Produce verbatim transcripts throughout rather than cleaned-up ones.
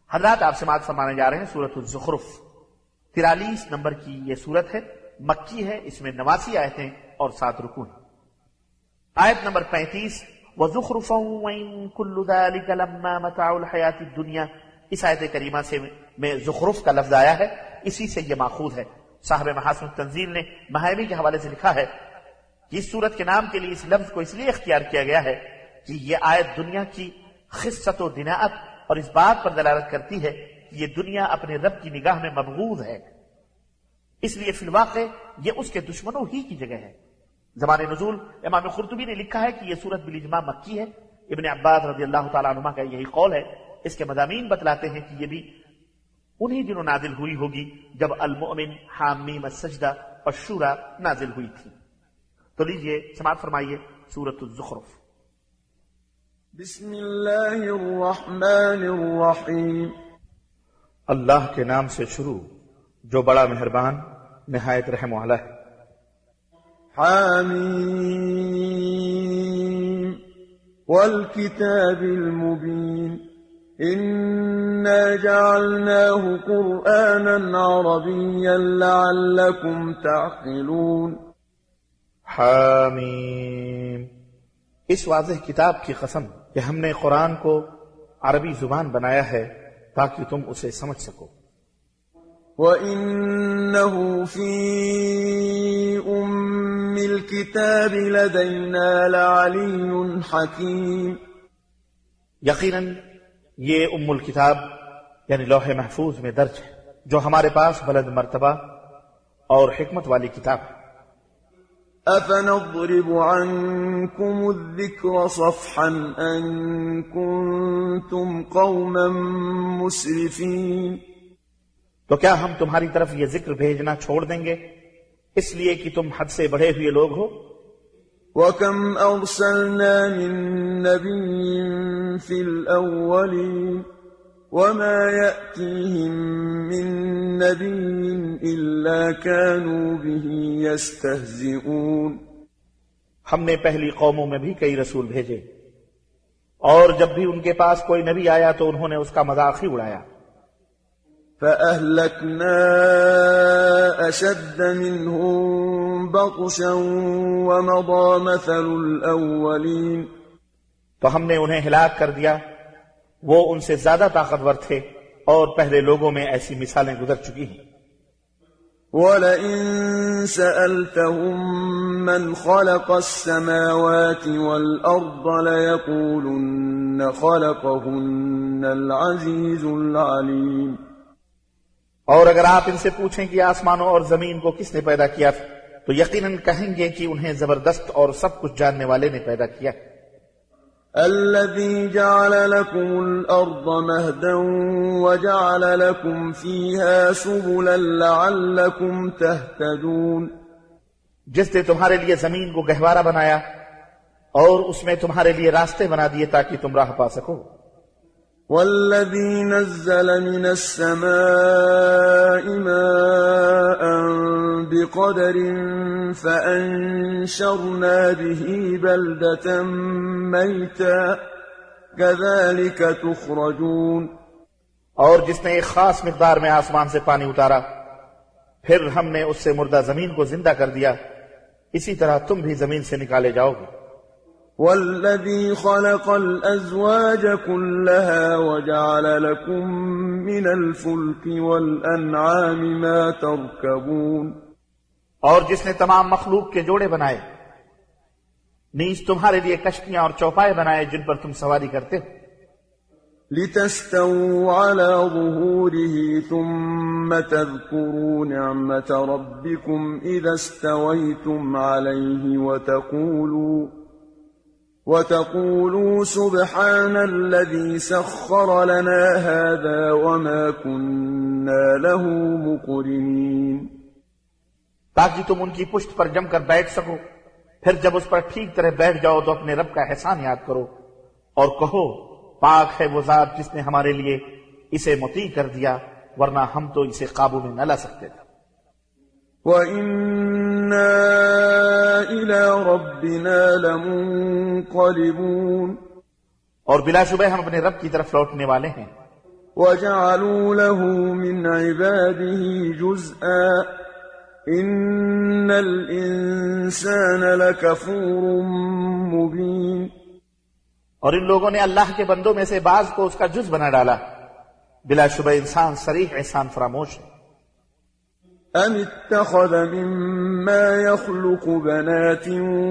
حضرات آپ سماعت فرمانے جا رہے ہیں سورۃ الزخرف، ترالیس نمبر کی یہ سورت ہے، مکی ہے، اس میں نواسی آیتیں اور سات رکوع ہیں۔ آیت نمبر پینتیس، وَزُخْرُفًا وَإِن كُلُّ ذَلِكَ لَمَّا مَتَاعُ الْحَيَاةِ الدُّنْيَا، اس آیت کریمہ سے میں زخرف کا لفظ آیا ہے، اسی سے یہ ماخوذ ہے۔ صاحب محاسن التنزیل نے مہاوی کے حوالے سے لکھا ہے کہ اس سورت کے نام کے لیے اس لفظ کو اس لیے اختیار کیا گیا ہے کہ یہ آیت دنیا کی خست و دناءت اور اس بات پر دلالت کرتی ہے کہ یہ دنیا اپنے رب کی نگاہ میں مبغوض ہے، اس لیے فی الواقع یہ اس کے دشمنوں ہی کی جگہ ہے۔ زمان نزول امام قرطبی نے لکھا ہے کہ یہ سورت بالاجماع مکی ہے۔ ابن عباس رضی اللہ تعالیٰ عنہما کا یہی قول ہے۔ اس کے مضامین بتلاتے ہیں کہ یہ بھی انہی دنوں نازل ہوئی ہوگی جب المؤمن، حامیم السجدہ اور شورا نازل ہوئی تھی۔ تو لیجئے سماعت فرمائیے سورۃ الزخرف۔ بسم اللہ الرحمن الرحیم، اللہ کے نام سے شروع جو بڑا مہربان نہایت رحم والا ہے۔ حامیم والکتاب المبین، إنا جعلناه قرآنا عربيا لعلكم تعقلون۔ حامیم، اس واضح کتاب کی قسم کہ ہم نے قرآن کو عربی زبان بنایا ہے تاکہ تم اسے سمجھ سکو۔ وَإِنَّهُ فِي أُمِّ الْكِتَابِ لَدَيْنَا لَعَلِيٌّ حَكِيمٌ، یقیناً یہ ام الکتاب یعنی لوح محفوظ میں درج ہے جو ہمارے پاس بلند مرتبہ اور حکمت والی کتاب ہے۔ أَفَنَضْرِبُ عَنْكُمُ الذِّكْرَ صَفْحًا أَن كُنتُمْ قَوْمًا مُسْرِفِينَ، تو کیا ہم تمہاری طرف یہ ذکر بھیجنا چھوڑ دیں گے اس لیے کہ تم حد سے بڑھے ہوئے لوگ ہو؟ وَكَمْ أَرْسَلْنَا مِن نَّبِيٍّ فِي الْأَوَّلِينَ وَمَا يَأْتِيهِم مِّن نَّبِيٍّ إِلَّا كَانُوا بِهِ يَسْتَهْزِئُونَ، ہم نے پہلی قوموں میں بھی کئی رسول بھیجے اور جب بھی ان کے پاس کوئی نبی آیا تو انہوں نے اس کا مذاق ہی اڑایا۔ فَأَهْلَكْنَا أَشَدَّ مِنْهُمْ بَطْشًا وَمَضَى مَثَلُ الْأَوَّلِينَ، تو ہم نے انہیں ہلاک کر دیا، وہ ان سے زیادہ طاقتور تھے اور پہلے لوگوں میں ایسی مثالیں گزر چکی ہیں۔ وَلَئِن سَأَلْتَهُم مَّنْ خَلَقَ السَّمَاوَاتِ وَالْأَرْضَ لَيَقُولُنَّ خَلَقَهُنَّ الْعَزِيزُ الْعَلِيمُ، اور اگر آپ ان سے پوچھیں کہ آسمانوں اور زمین کو کس نے پیدا کیا تو یقیناً کہیں گے کہ انہیں زبردست اور سب کچھ جاننے والے نے پیدا کیا۔ الذي جعل لكم الأرض مهدا وجعل لكم فيها سبلا لعلكم تهتدون، جس نے تمہارے لیے زمین کو گہوارہ بنایا اور اس میں تمہارے لیے راستے بنا دیے تاکہ تم راہ پا سکو۔ والذي نزل من السماء ماء بقدر فأنشرنا به بلدة ميتا كذلك تخرجون، اور جس نے ایک خاص مقدار میں آسمان سے پانی اتارا پھر ہم نے اس سے مردہ زمین کو زندہ کر دیا، اسی طرح تم بھی زمین سے نکالے جاؤ گے۔ والذي خلق الأزواج كلها وجعل لكم من الفلك والأنعام ما تركبون، اور جس نے تمام مخلوق کے جوڑے بنائے، نیز تمہارے لیے کشتیاں اور چوپائے بنائے جن پر تم سواری کرتے ہو۔ لتستووا على ظهوره ثم تذكروا نعمة ربكم إذا استويتم عليه وتقولوا وتقولوا سبحان الذي سخر لنا هذا وما كنا له مقرنين، تاکہ تم ان کی پشت پر جم کر بیٹھ سکو، پھر جب اس پر ٹھیک طرح بیٹھ جاؤ تو اپنے رب کا احسان یاد کرو اور کہو پاک ہے وہ ذات جس نے ہمارے لیے اسے مطیع کر دیا ورنہ ہم تو اسے قابو میں نہ لا سکتے تھے۔ وَإِنَّا إِلَى رَبِّنَا لَمُنقَلِبُونَ، اور بلا شبہ ہم اپنے رب کی طرف لوٹنے والے ہیں۔ وجعلوا له من عباده جزءا إن الإنسان لكفور مبين. اور ان لوگوں نے اللہ کے بندوں میں سے بعض کو اس کا جز بنا ڈالا، بلا شبہ انسان صریح احسان فراموش ہے. أم اتخذ مما يخلق بنات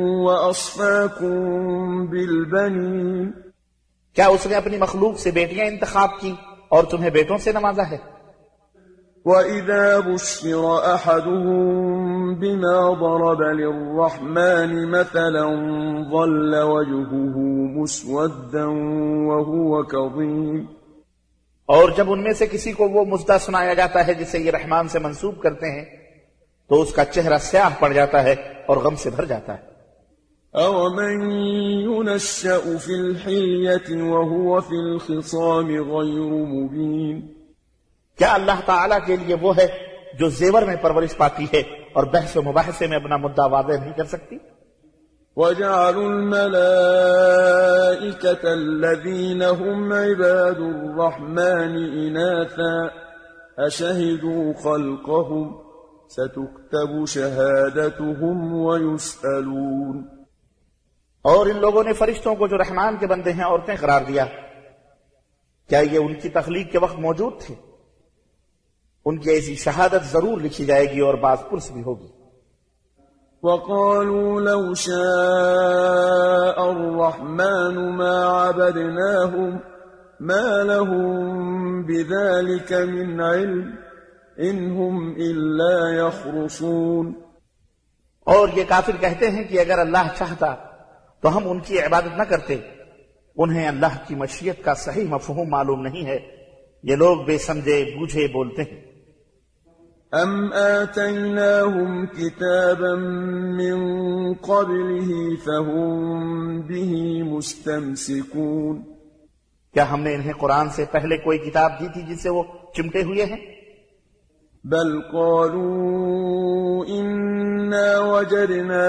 وأصفاكم بالبنين. کیا اس نے اپنی مخلوق سے بیٹیاں انتخاب کی اور تمہیں بیٹوں سے نوازا ہے؟ وَإِذَا بُشِّرَ أَحَدُهُم بِمَا ضَرَبَ لِلرَّحْمَنِ مَثَلًا ظَلَّ وَجْهُهُ مُسْوَدًّا وَهُوَ كَظِيمٌ. اور جب ان میں سے کسی کو وہ مزدہ سنایا جاتا ہے جسے یہ رحمان سے منسوب کرتے ہیں تو اس کا چہرہ سیاہ پڑ جاتا ہے اور غم سے بھر جاتا ہے. أَوَمَن يُنَشَّأُ فِي الْحِلْيَةِ وَهُوَ فِي الْخِصَامِ غَيْرُ مُبِينٍ. کیا اللہ تعالیٰ کے لیے وہ ہے جو زیور میں پرورش پاتی ہے اور بحث و مباحثے میں اپنا مدعا واضح نہیں کر سکتی؟ وَجَعَلُوا الْمَلَائِكَةَ الَّذِينَ هُمْ عِبَادُ الرَّحْمَنِ إِنَاثًا أَشَهِدُوا خَلْقَهُمْ سَتُكْتَبُ شَهَادَتُهُمْ وَيُسْأَلُونَ. اور ان لوگوں نے فرشتوں کو جو رحمان کے بندے ہیں عورتیں قرار دیا، کیا یہ ان کی تخلیق کے وقت موجود تھے؟ ان کی ایسی شہادت ضرور لکھی جائے گی اور باز پرس بھی ہوگی. وَقَالُوا لَوْ شَاءَ الرَّحْمَنُ مَا عَبَدْنَاهُمْ مَا لَهُم بِذَلِكَ مِنْ عِلْمٍ إِنْ هُمْ إِلَّا يَخْرُصُونَ. اور یہ کافر کہتے ہیں کہ اگر اللہ چاہتا تو ہم ان کی عبادت نہ کرتے. انہیں اللہ کی مشیت کا صحیح مفہوم معلوم نہیں ہے، یہ لوگ بے سمجھے بوجھے بولتے ہیں. أَمْ آتَيْنَاهُمْ كِتَابًا مِّن قَبْلِهِ فَهُمْ بِهِ مُسْتَمْسِكُونَ. کیا ہم نے انہیں قرآن سے پہلے کوئی کتاب دی تھی جس سے وہ چمٹے ہوئے ہیں؟ بل قالوا إنا وجدنا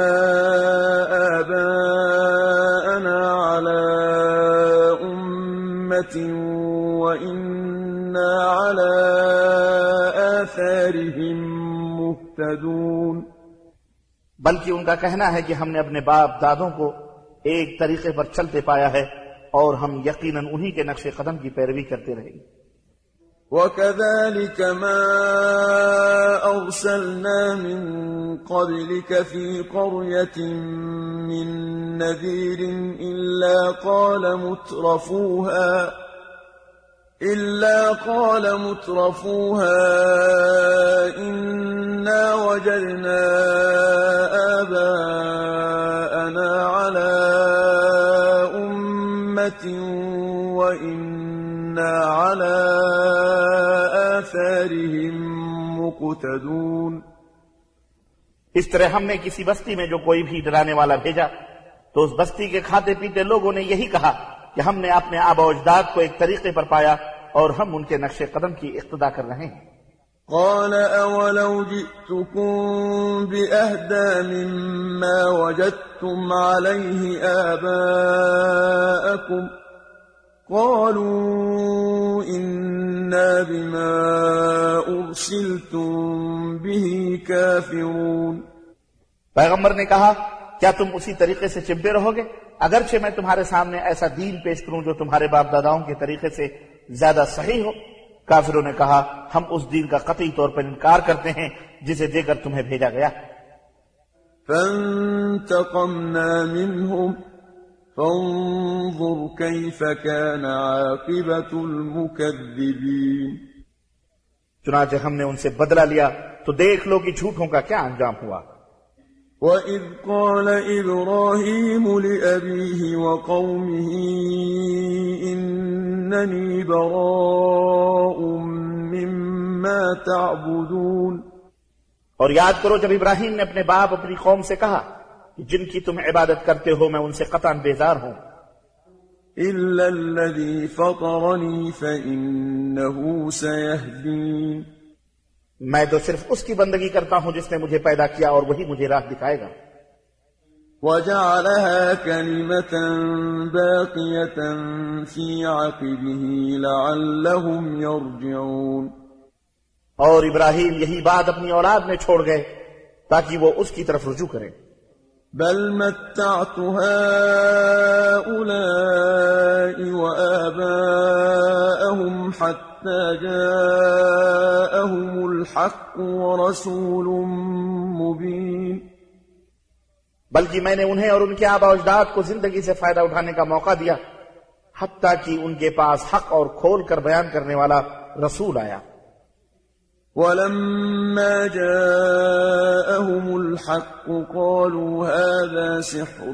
آباءنا على أمة وإنا على آثارهم مهتدون. بلکہ ان کا کہنا ہے کہ ہم نے اپنے باپ دادوں کو ایک طریقے پر چلتے پایا ہے اور ہم یقیناً انہی کے نقش قدم کی پیروی کرتے رہیں گے. وَكَذَلِكَ مَا أَرْسَلْنَا مِن قَبْلِكَ فِي قَرْيَةٍ مِّن نَّذِيرٍ إِلَّا قَالَ مُتْرَفُوهَا إِلَّا قَالَ مُتْرَفُوهَا إِنَّا وَجَدْنَا آبَاءَنَا عَلَى أُمَّةٍ وَإِنَّا عَلَى آثَارِهِم مُقْتَدُونَ. اس طرح ہم نے کسی بستی میں جو کوئی بھی ڈرانے والا بھیجا تو اس بستی کے کھاتے پیتے لوگوں نے یہی کہا کہ ہم نے اپنے آبا و اجداد کو ایک طریقے پر پایا اور ہم ان کے نقش قدم کی اقتدا کر رہے ہیں. قال أولو جئتكم بأهدى مما وجدتم عليه آباءكم قالوا إنا بما أرسلتم به كافرون. پیغمبر نے کہا کیا تم اسی طریقے سے چمٹے رہو گے اگرچہ میں تمہارے سامنے ایسا دین پیش کروں جو تمہارے باپ داداؤں کے طریقے سے زیادہ صحیح ہو؟ کافروں نے کہا ہم اس دین کا قطعی طور پر انکار کرتے ہیں جسے دے کر تمہیں بھیجا گیا. فانتقمنا منهم فانظر كيف كان عاقبة المكذبين. چنانچہ ہم نے ان سے بدلہ لیا تو دیکھ لو کہ جھوٹوں کا کیا انجام ہوا. وَإِذْ قَالَ إِبْرَاهِيمُ لِأَبِيهِ وَقَوْمِهِ إِنَّنِي بَرَاءٌ مِّمَّا تَعْبُدُونَ. اور یاد کرو جب ابراہیم نے اپنے باپ اپنی قوم سے کہا کہ جن کی تم عبادت کرتے ہو میں ان سے قطعاً بیزار ہوں. إِلَّا الَّذِي فَطَرَنِي فَإِنَّهُ سَيَهْدِينِ. میں تو صرف اس کی بندگی کرتا ہوں جس نے مجھے پیدا کیا اور وہی مجھے راہ دکھائے گا. وجعلها كلمة باقية في عقبه لعلهم يرجعون. اور ابراہیم یہی بات اپنی اولاد میں چھوڑ گئے تاکہ وہ اس کی طرف رجوع کریں. بل متعت هؤلاء وآباءهم حتى جاءهم الحق ورسول مبين. بلکہ میں نے انہیں اور ان کے آبا و اجداد کو زندگی سے فائدہ اٹھانے کا موقع دیا حتیٰ کہ ان کے پاس حق اور کھول کر بیان کرنے والا رسول آیا. وَلَمَّا جَاءَهُمُ الْحَقُّ قَالُوا هَذَا سِحْرٌ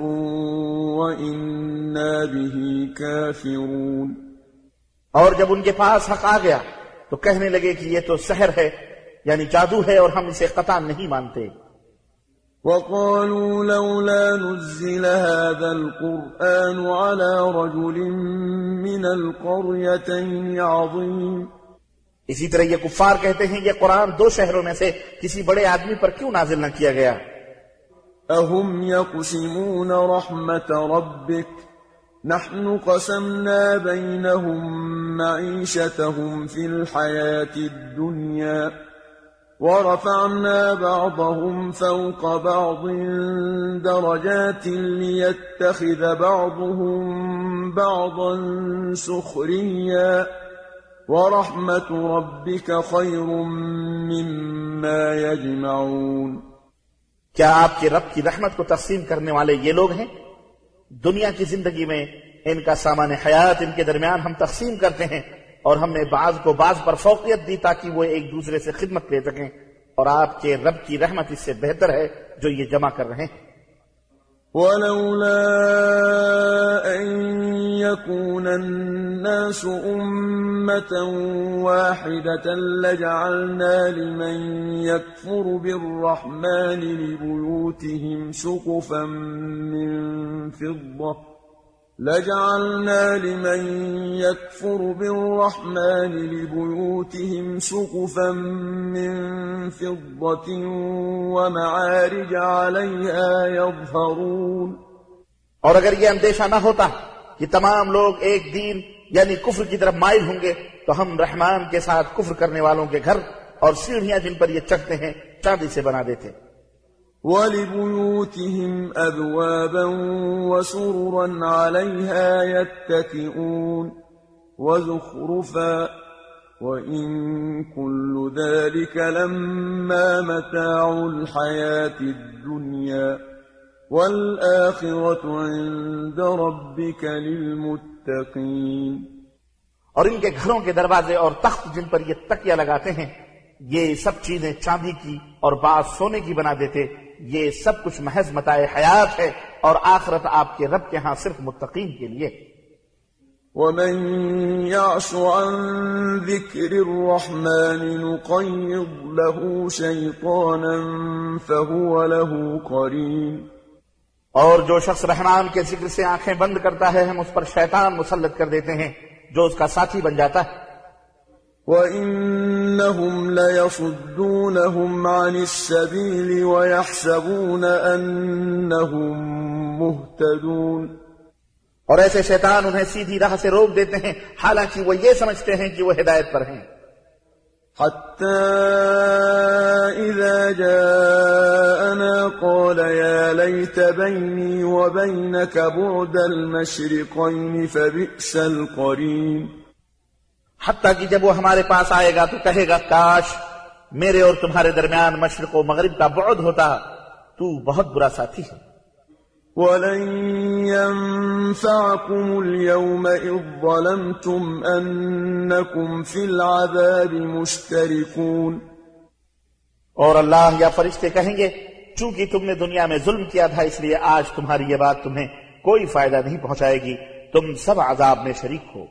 وَإِنَّا بِهِ كَافِرُونَ. اور جب ان کے پاس حق آ گیا تو کہنے لگے کہ یہ تو سحر ہے یعنی جادو ہے اور ہم اسے قطعا نہیں مانتے. وَقَالُوا لَوْلَا نُزِّلَ هَذَا الْقُرْآنُ عَلَى رَجُلٍ مِّنَ الْقَرْيَتَيْنِ عَظِيمٍ. اسی طرح یہ کفار کہتے ہیں یہ قرآن دو شہروں میں سے کسی بڑے آدمی پر کیوں نازل نہ کیا گیا. اَهُمْ يَقْسِمُونَ رَحْمَةَ رَبِّكَ نَحْنُ قَسَمْنَا بَيْنَهُمْ مَعِيشَتَهُمْ فِي الْحَيَاةِ الدُّنْيَا وَرَفَعْنَا بَعْضَهُمْ فَوْقَ بَعْضٍ دَرَجَاتٍ لِيَتَّخِذَ بَعْضُهُمْ بَعْضًا سُخْرِيًّا وَرَحْمَةُ رَبِّكَ خَيْرٌ مِّمَّا يَجْمَعُونَ. کیا آپ کے رب کی رحمت کو تقسیم کرنے والے یہ لوگ ہیں؟ دنیا کی زندگی میں ان کا سامان حیات ان کے درمیان ہم تقسیم کرتے ہیں اور ہم نے بعض کو بعض پر فوقیت دی تاکہ وہ ایک دوسرے سے خدمت لے سکیں اور آپ کے رب کی رحمت اس سے بہتر ہے جو یہ جمع کر رہے ہیں. وَلَوْلَا أَن يَكُونَ النَّاسُ أُمَّةً وَاحِدَةً لَجَعَلْنَا لِمَن يَكْفُرُ بِالرَّحْمَنِ لِبُيُوتِهِمْ سُقُفًا مِّن فِضَّةٍ لَجَعَلْنَا لِمَن يَكْفُرُ بِالرَّحْمَنِ لِبُيُوتِهِمْ سُقُفًا مِّن فِضَّةٍ وَمَعَارِجَ عَلَيْهَا يَظْهَرُونَ. اور اگر یہ اندیشہ نہ ہوتا کہ تمام لوگ ایک دین یعنی کفر کی طرف مائل ہوں گے تو ہم رحمان کے ساتھ کفر کرنے والوں کے گھر اور سیڑھیاں جن پر یہ چڑھتے ہیں چاندی سے بنا دیتے. وَلِبُيُوتِهِمْ أَبْوَابًا وَسُرُرًا عَلَيْهَا يَتَّكِئُونَ وَزُخْرُفًا وَإِن كُلُّ ذَلِكَ لَمَّا مَتَاعُ الْحَيَاةِ الدُّنْيَا وَالْآخِرَةُ عِندَ رَبِّكَ لِلْمُتَّقِينَ. اور ان کے گھروں کے دروازے اور تخت جن پر یہ تکیہ لگاتے ہیں یہ سب چیزیں چاندی کی اور بعض سونے کی بنا دیتے. یہ سب کچھ محض متاع حیات ہے اور آخرت آپ کے رب کے ہاں صرف متقین کے لیے. وَمَن يَعْشُ عَن ذِكْرِ الرَّحْمَنِ نُقَيِّضْ لَهُ شَيْطَانًا فَهُوَ لَهُ قَرِينٌ. اور جو شخص رحمان کے ذکر سے آنکھیں بند کرتا ہے ہم اس پر شیطان مسلط کر دیتے ہیں جو اس کا ساتھی بن جاتا ہے. وَإِنَّهُمْ لَيَصُدُّونَهُمْ عَنِ السَّبِيلِ وَيَحْسَبُونَ أَنَّهُمْ مُهْتَدُونَ. اور ایسے شیطان انہیں سیدھی راہ سے روک دیتے ہیں حالانکہ وہ یہ سمجھتے ہیں کہ وہ ہدایت پر ہیں. حَتَّى إِذَا جَاءَنَا قَالَ يَا لَيْتَ بَيْنِي وَبَيْنَكَ بُعْدَ الْمَشْرِقَيْنِ فَبِئْسَ الْقَرِينُ. حتیٰ کہ جب وہ ہمارے پاس آئے گا تو کہے گا کاش میرے اور تمہارے درمیان مشرق و مغرب کا بعد ہوتا تو بہت برا ساتھی ہے. وَلَن يَنفَعَكُمُ الْيَوْمَ إِذ ظَّلَمْتُمْ أَنَّكُمْ فِي الْعَذَابِ مُشْتَرِكُونَ. اور اللہ یا فرشتے کہیں گے چونکہ تم نے دنیا میں ظلم کیا تھا اس لیے آج تمہاری یہ بات تمہیں کوئی فائدہ نہیں پہنچائے گی تم سب عذاب میں شریک ہو.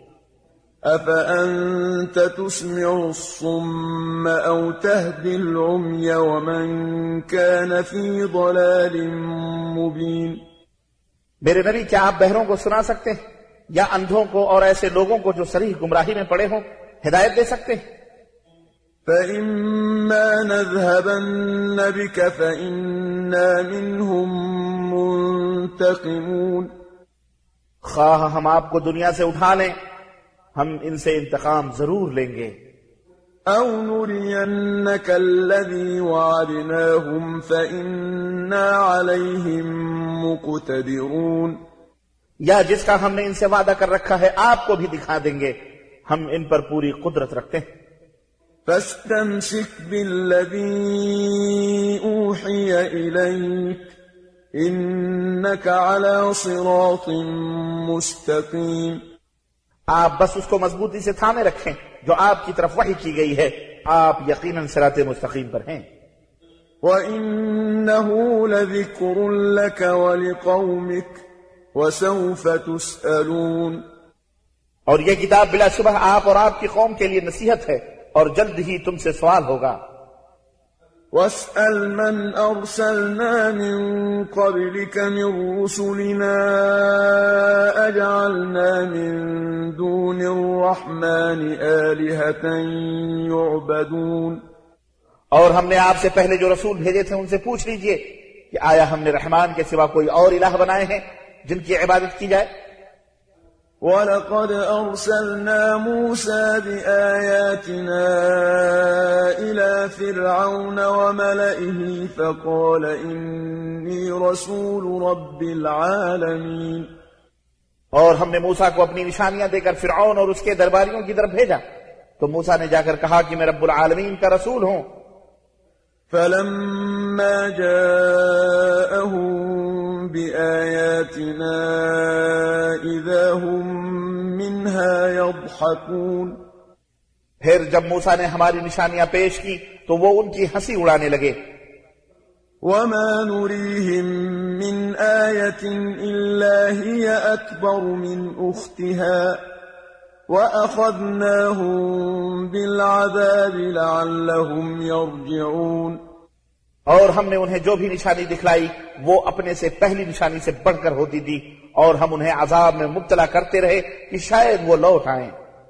أَفَأَنْتَ تُسْمِعُ الصُّمَّ أَوْ تَهْدِي الْعُمْيَ وَمَنْ كَانَ فِي ضَلَالٍ مُبِينٍ. میرے نبی کیا آپ بہروں کو سنا سکتے ہیں یا اندھوں کو اور ایسے لوگوں کو جو صریح گمراہی میں پڑے ہوں ہدایت دے سکتے ہیں؟ فإما نذهبن بك فإنا منهم منتقمون. خواہ ہم آپ کو دنیا سے اٹھا لیں ہم ان سے انتقام ضرور لیں گے. أو نرينك الذي وعدناهم فإنا عليهم مقتدرون. یا جس کا ہم نے ان سے وعدہ کر رکھا ہے آپ کو بھی دکھا دیں گے ہم ان پر پوری قدرت رکھتے ہیں. فاستمسك بالذي أوحي إليك إنك على صراط مستقيم. آپ بس اس کو مضبوطی سے تھامے رکھیں جو آپ کی طرف وحی کی گئی ہے آپ یقیناً صراط مستقیم پر ہیں. وَإِنَّهُ لَذِكْرٌ لَكَ وَلِقَوْمِكَ وَسَوْفَ تُسْأَلُونَ. اور یہ کتاب بلا شبہ آپ اور آپ کی قوم کے لیے نصیحت ہے اور جلد ہی تم سے سوال ہوگا. وَاسْأَلْ مَنْ أَرْسَلْنَا مِنْ قَبْلِكَ مِنْ رُسُلِنَا أَجْعَلْنَا مِنْ دُونِ الرَّحْمَنِ آلِهَةً يُعْبَدُونَ. اور ہم نے آپ سے پہلے جو رسول بھیجے تھے ان سے پوچھ لیجئے کہ آیا ہم نے رحمان کے سوا کوئی اور الہ بنائے ہیں جن کی عبادت کی جائے. وَلَقَدْ أَرْسَلْنَا مُوسَى بِآيَاتِنَا إِلَى فِرْعَوْنَ وَمَلَئِهِ فَقَالَ إِنِّي رَسُولُ رَبِّ الْعَالَمِينَ. اور ہم نے موسیٰ کو اپنی نشانیاں دے کر فرعون اور اس کے درباریوں کی طرف بھیجا تو موسیٰ نے جا کر کہا کہ میں رب العالمین کا رسول ہوں. فَلَمَّا جَاءَهُم بِآيَاتِنَا إِذَا هُم مِّنْهَا يَضْحَكُونَ. پھر جب موسیٰ نے ہماری نشانیاں پیش کی تو وہ ان کی ہنسی اڑانے لگے. وَمَا نُرِيهِم مِّنْ آيَةٍ إِلَّا هِيَ أَكْبَرُ مِنْ أُخْتِهَا وَأَخَذْنَاهُم بِالْعَذَابِ لَعَلَّهُمْ يَرْجِعُونَ. اور ہم نے انہیں جو بھی نشانی دکھلائی وہ اپنے سے پہلی نشانی سے بڑھ کر ہوتی تھی اور ہم انہیں عذاب میں مبتلا کرتے رہے کہ شاید وہ لوٹ آئیں.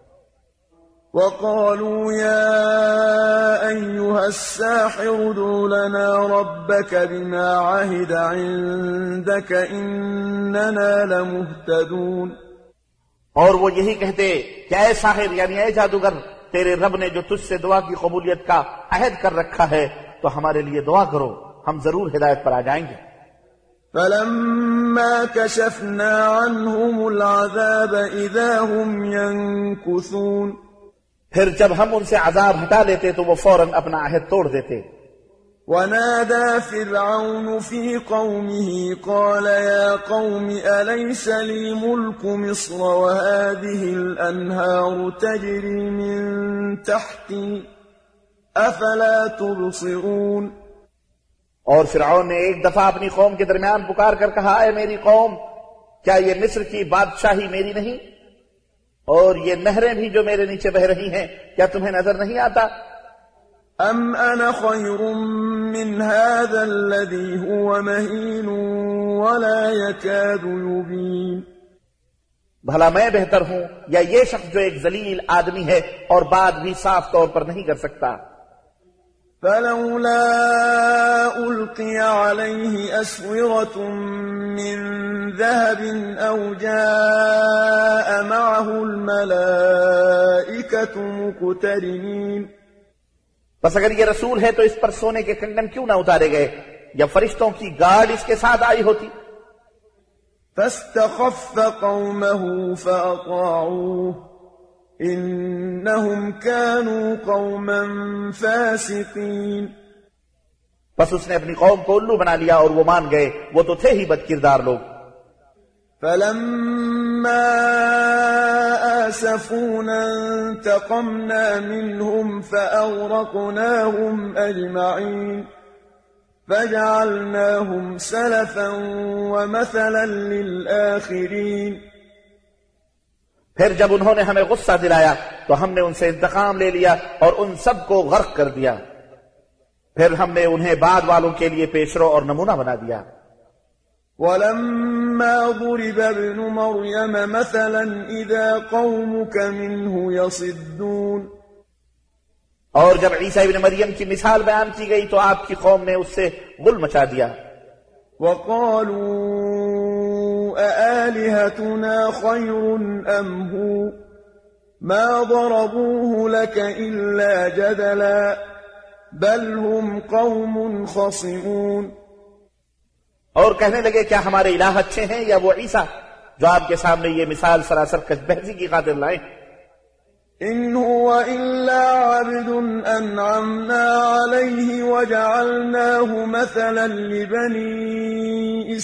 وَقَالُوا يَا أَيُّهَا السَّاحِرُ ادْعُ لَنَا رَبَّكَ بِمَا عَهِدَ عِندَكَ إِنَّنَا لَمُهْتَدُونَ. اور وہ یہی کہتے کہ اے ساحر یعنی اے جادوگر تیرے رب نے جو تجھ سے دعا کی قبولیت کا عہد کر رکھا ہے تو ہمارے لیے دعا کرو ہم ضرور ہدایت پر آ جائیں گے. فَلَمَّا كَشَفْنَا عَنْهُمُ الْعَذَابَ إِذَا هُمْ يَنكُثُونَ. پھر جب ہم ان سے عذاب ہٹا لیتے تو وہ فوراً اپنا عہد توڑ دیتے. وَنَادَى فِرْعَوْنُ فِي قَوْمِهِ قَالَ يَا قَوْمِ أَلَيْسَ لِي مُلْكُ مِصْرَ وَهَٰذِهِ الْأَنْهَارُ تَجْرِي مِن تَحْتِي أَفَلَا تُبْصِرُونَ. اور فرعون نے ایک دفعہ اپنی قوم کے درمیان پکار کر کہا اے میری قوم کیا یہ مصر کی بادشاہی میری نہیں اور یہ نہریں بھی جو میرے نیچے بہ رہی ہیں کیا تمہیں نظر نہیں آتا؟ أَمْ أَنَا خَيْرٌ مِّنْ هَٰذَا الَّذِي هُوَ مَهِينٌ وَلَا يَكَادُ يُبِينُ. بھلا میں بہتر ہوں یا یہ شخص جو ایک ذلیل آدمی ہے اور بات بھی صاف طور پر نہیں کر سکتا؟ فَلَوْلَا أُلْقِيَ عَلَيْهِ أَسْوِرَةٌ مِّن ذَهَبٍ أَوْ جَاءَ مَعَهُ الْمَلَائِكَةُ مُقْتَرِنِينَ. بس اگر یہ رسول ہے تو اس پر سونے کے کنگن کیوں نہ اتارے گئے یا فرشتوں کی گارڈ اس کے ساتھ آئی ہوتی. فَاسْتَخَفَّ قَوْمَهُ فَأَطَاعُوهُ إِنَّهُمْ كَانُوا قَوْمًا فَاسِقِينَ. بس اس نے اپنی قوم کو الو بنا لیا اور وہ مان گئے وہ تو تھے ہی بد کردار لوگ. فَلَمَّا آسَفُونَا انتَقَمْنَا مِنْهُمْ فَأَغْرَقْنَاهُمْ أَجْمَعِينَ فَجَعَلْنَاهُمْ سَلَفًا وَمَثَلًا لِلْآخِرِينَ. پھر جب انہوں نے ہمیں غصہ دلایا تو ہم نے ان سے انتقام لے لیا اور ان سب کو غرق کر دیا. پھر ہم نے انہیں بعد والوں کے لیے پیشرو اور نمونہ بنا دیا. وَلَمَّا ضُرِبَ ابْنُ مَرْيَمَ مَثَلًا إِذَا قَوْمُكَ مِنْهُ يَصِدُّونَ. اور جب عیسیٰ ابن مریم کی مثال بیان کی گئی تو آپ کی قوم نے اس سے غل مچا دیا۔ وقالوا أآلهتنا خير أم هو ما ضربوه لك إلا جدلا بل هم قوم خصمون۔ اور کہنے لگے کیا ہمارے الہ اچھے ہیں یا وہ عیسیٰ جو آپ کے سامنے یہ مثال سراسر کش بحثی کی خاطر لائے۔ إن هو إلا عبد أنعمنا عليه وجعلناه مثلا لبني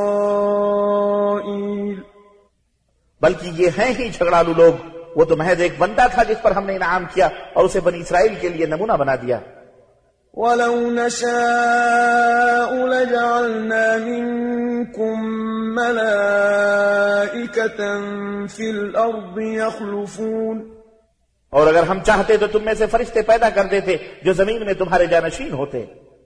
إسرائيل۔ بلکہ یہ ہیں ہی جھگڑالو لوگ، وہ تو محض ایک بندہ تھا جس پر ہم نے انعام کیا اور اسے بنی اسرائیل کے لیے نمونہ بنا دیا۔ وَلَوْ نَشَاءُ لَجَعَلْنَا مِنكُم مَّلَائِكَةً فِي الْأَرْضِ يَخْلُفُونَ۔ اور اگر ہم چاہتے تو تم میں سے فرشتے پیدا کر دیتے جو زمین میں تمہارے جانشین ہوتے۔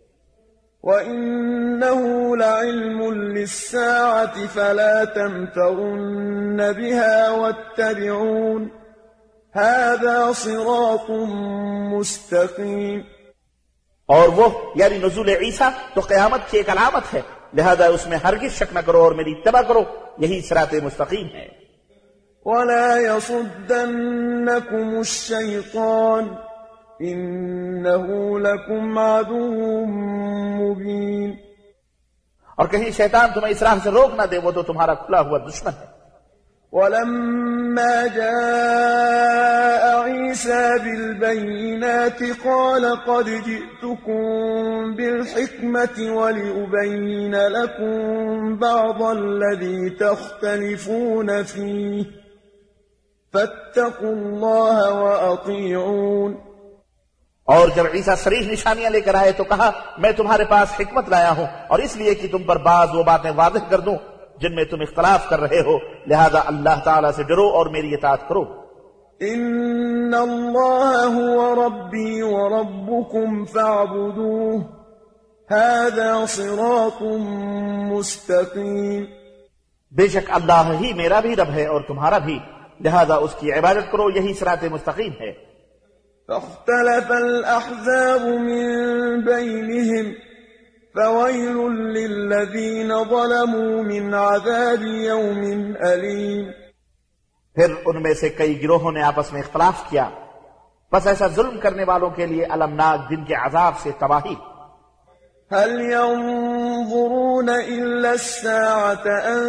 وَإِنَّهُ لَعِلْمٌ لِلسَّاعَةِ فَلَا تَمْتَرُنَّ بِهَا وَاتَّبِعُونِ هَذَا صِرَاطٌ مُسْتَقِيمٌ۔ اور وہ یعنی نزول عیسیٰ تو قیامت کی ایک علامت ہے، لہذا اس میں ہرگز شک نہ کرو اور میری اتباع کرو، یہی صراط مستقیم ہے۔ وَلَا يَصُدَّنَّكُمُ الشَّيْطَانُ إِنَّهُ لَكُمْ عَدُوٌّ مُّبِينٌ۔ اور کہیں شیطان تمہیں اس راہ سے روک نہ دے، وہ تو تمہارا کھلا ہوا دشمن ہے۔ وَلَمَّا جَاءَ عِيسَى بِالْبَيِّنَاتِ قَالَ قَدْ جِئْتُكُم بِالْحِكْمَةِ وَلِأُبَيِّنَ لَكُم بَعْضَ الَّذِي تَخْتَلِفُونَ فِيهِ فَاتَّقُوا اللَّهَ وَأَطِيعُونِ۔ اور جب عیسیٰ صریح نشانیاں لے کر آئے تو کہا میں تمہارے پاس حکمت لایا ہوں اور اس لیے کہ تم پر بعض وہ باتیں واضح کر دوں جن میں تم اختلاف کر رہے ہو، لہذا اللہ تعالیٰ سے ڈرو اور میری اطاعت کرو۔ ان اللہ هو ربی وربکم فاعبدوه هذا صراط مستقیم۔ بے شک اللہ ہی میرا بھی رب ہے اور تمہارا بھی، لہذا اس کی عبادت کرو، یہی صراط مستقیم ہے۔ فاختلف الأحزاب من بينهم فويل للذين ظلموا من عذاب يوم أليم۔ پھر ان میں سے کئی گروہوں نے آپس میں اختلاف کیا، بس ایسا ظلم کرنے والوں کے لیے المناک دن کے عذاب سے تباہی۔ هل ينظرون إلا الساعة أن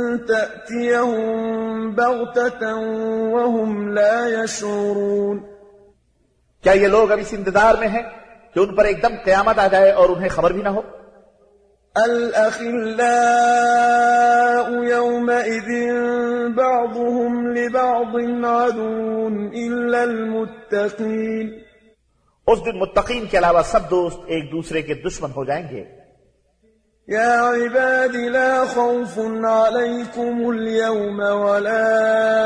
تأتيهم بغتة وهم لا يشعرون۔ کیا یہ لوگ اب اس انتظار میں ہیں کہ ان پر ایک دم قیامت آ جائے اور انہیں خبر بھی نہ ہو؟ الأخلاء يومئذ بعضهم لبعض عدو إلا المتقين۔ اس دن متقین کے علاوہ سب دوست ایک دوسرے کے دشمن ہو جائیں گے۔ يا عباد لا خوف عليكم اليوم ولا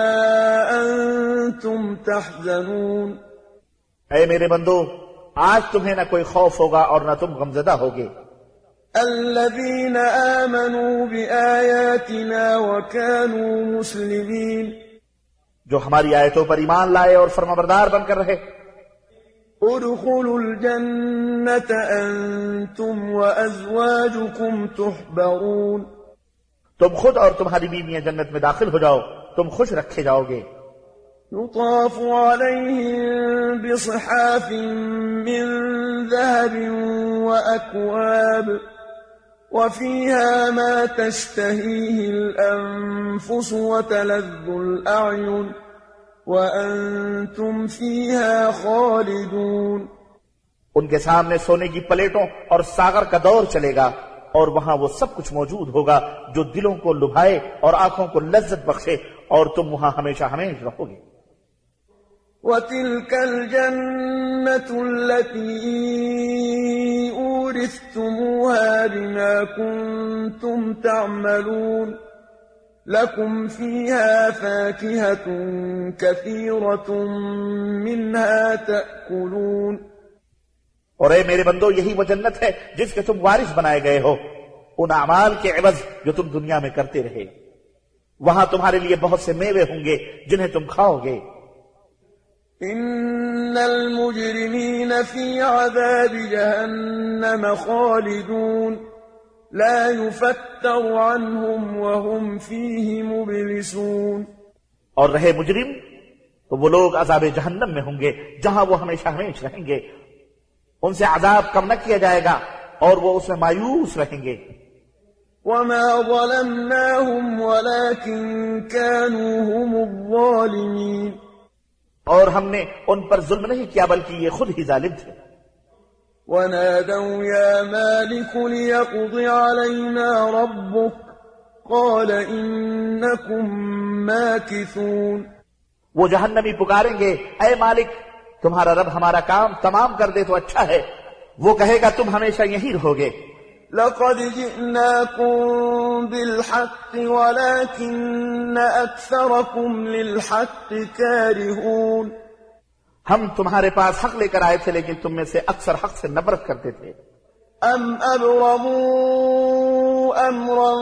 أنتم تحزنون۔ اے میرے بندو، آج تمہیں نہ کوئی خوف ہوگا اور نہ تم غمزدہ ہوگے۔ الذين آمنوا بآياتنا وكانوا مسلمين۔ جو ہماری آیتوں پر ایمان لائے اور فرمانبردار بن کر رہے۔ ادخلوا الجنة أنتم وأزواجكم تحبرون۔ تم خود اور تمہاری بیویاں جنت میں داخل ہو جاؤ، تم خوش رکھے جاؤ گے۔ يطاف عليهم بصحاف من ذهب وأكواب وفيها ما تشتهيه الأنفس وتلذ الأعين وأنتم فيها خالدون۔ ان کے سامنے سونے کی پلیٹوں اور ساغر کا دور چلے گا اور وہاں وہ سب کچھ موجود ہوگا جو دلوں کو لبھائے اور آنکھوں کو لذت بخشے، اور تم وہاں ہمیشہ ہمیشہ رہو گے۔ وَتِلْكَ الْجَنَّةُ الَّتِي أُورِثْتُمُوهَا بِمَا كُنتُمْ تَعْمَلُونَ لَكُمْ فِيهَا فَاكِهَةٌ كَثِيرَةٌ مِّنْهَا تَأْكُلُونَ۔ اور اے میرے بندو، یہی وہ جنت ہے جس کے تم وارث بنائے گئے ہو، ان اعمال کے عوض جو تم دنیا میں کرتے رہے۔ وہاں تمہارے لیے بہت سے میوے ہوں گے جنہیں تم کھاؤ گے۔ إن المجرمين في عذاب جهنم خالدون لا يفتر عنهم وهم فيه مبلسون. اور رہے مجرم تو وہ لوگ عذاب جہنم میں ہوں گے جہاں وہ ہمیشہ ہمیشہ رہیں گے، ان سے عذاب کم نہ کیا جائے گا اور وہ اس میں مایوس رہیں گے. وما ظلمناهم ولكن كانوا هم الظالمين. اور ہم نے ان پر ظلم نہیں کیا بلکہ یہ خود ہی ظالم تھے. ونادوا يا مالك ليقض علينا ربك قال إنكم ماكثون. وہ جہنمی پکاریں گے اے مالک تمہارا رب ہمارا کام تمام کر دے تو اچھا ہے. وہ کہے گا تم ہمیشہ یہیں رہو گے. لقد جئناكم بالحق ولكن أكثركم للحق كارهون. ہم تمہارے پاس حق لے کر آئے تھے لیکن تم میں سے اکثر حق سے نفرت کرتے تھے. ام ابرموا امرا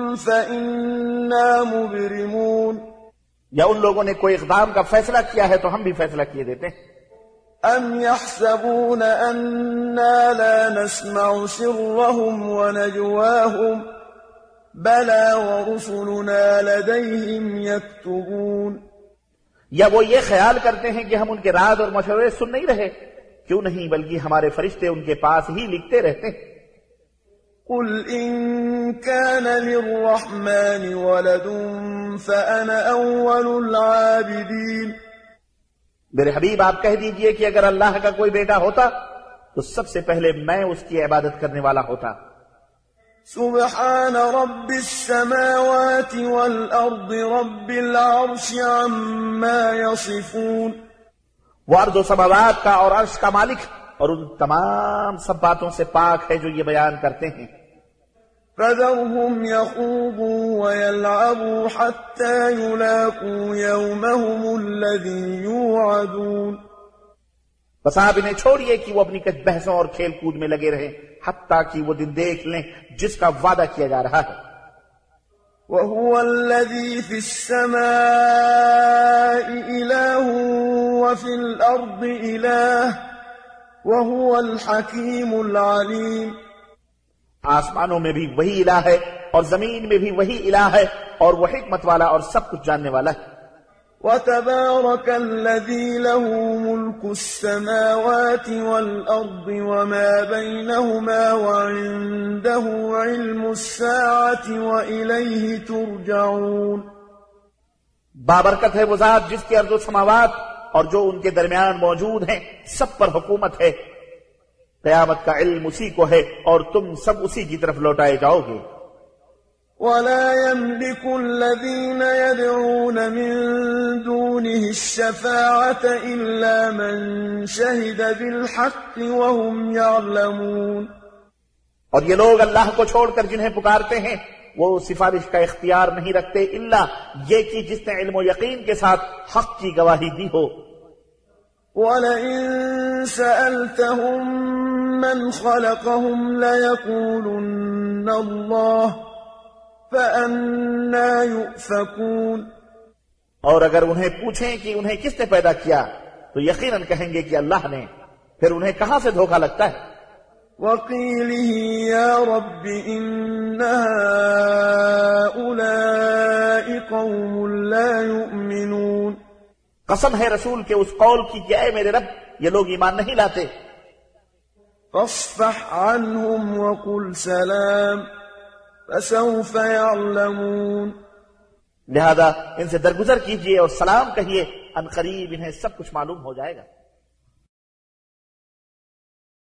فإنا مبرمون. یا ان لوگوں نے کوئی اقدام کا فیصلہ کیا ہے تو ہم بھی فیصلہ کیے دیتے ہیں. ام يحسبون أنا لا نسمع سرهم ونجواهم بلى ورسلنا لديهم يكتبون. یا وہ یہ خیال کرتے ہیں کہ ہم ان کے راز اور مشورے سن نہیں رہے؟ کیوں نہیں بلکہ ہمارے فرشتے ان کے پاس ہی لکھتے رہتے ہیں. قل إن كان للرحمن ولد فأنا أول العابدين. میرے حبیب آپ کہہ دیجئے کہ اگر اللہ کا کوئی بیٹا ہوتا تو سب سے پہلے میں اس کی عبادت کرنے والا ہوتا. سبحان رب السماوات والأرض رب العرش عما يصفون. وہ ارض و سماوات کا اور عرش کا مالک اور ان تمام سب باتوں سے پاک ہے جو یہ بیان کرتے ہیں. فذرهم يخوضوا ويلعبوا حتى يلاقوا يومهم الذي يوعدون. بس آپ انہیں چھوڑیے کہ وہ اپنی کچھ بحثوں اور کھیل کود میں لگے رہیں حتیٰ کہ وہ دن دیکھ لیں جس کا وعدہ کیا جا رہا ہے. وهو الذي في السماء إله وفي الأرض إله وهو الحكيم العليم. آسمانوں میں بھی وہی الہ ہے اور زمین میں بھی وہی الہ ہے اور وہ حکمت والا اور سب کچھ جاننے والا ہے. وتبارك الذي له ملك السماوات والأرض وما بينهما وعنده علم الساعة وإليه ترجعون. بابرکت ہے وہ ذات جس کی ارض و سماوات اور جو ان کے درمیان موجود ہیں سب پر حکومت ہے. قیامت کا علم اسی کو ہے اور تم سب اسی کی طرف لوٹائے جاؤ گے. ولا يملك الذين يدعون من دونه الشفاعة إلا من شهد بالحق وهم يعلمون. اور یہ لوگ اللہ کو چھوڑ کر جنہیں پکارتے ہیں وہ سفارش کا اختیار نہیں رکھتے الا یہ کہ جس نے علم و یقین کے ساتھ حق کی گواہی دی ہو. وَلَئِن سَأَلْتَهُم مَّنْ خَلَقَهُمْ لَيَقُولُنَّ اللَّهُ فَأَنَّىٰ يُؤْفَكُونَ. اور اگر انہیں پوچھیں کہ انہیں کس نے پیدا کیا تو یقیناً کہیں گے کہ اللہ نے. پھر انہیں کہاں سے دھوکہ لگتا ہے. وَقِيلِهِ يَا رَبِّ إِنَّ هَٰؤُلَاءِ قَوْمٌ لَّا يُؤْمِنُونَ. قسم ہے رسول کے اس قول کی کہ اے میرے رب یہ لوگ ایمان نہیں لاتے. فَاصْفَحْ عَنْهُمْ وَقُلْ سَلَامٌ فَسَوْفَ يَعْلَمُونَ. لہذا ان سے درگزر کیجئے اور سلام کہیے، ان قریب انہیں سب کچھ معلوم ہو جائے گا.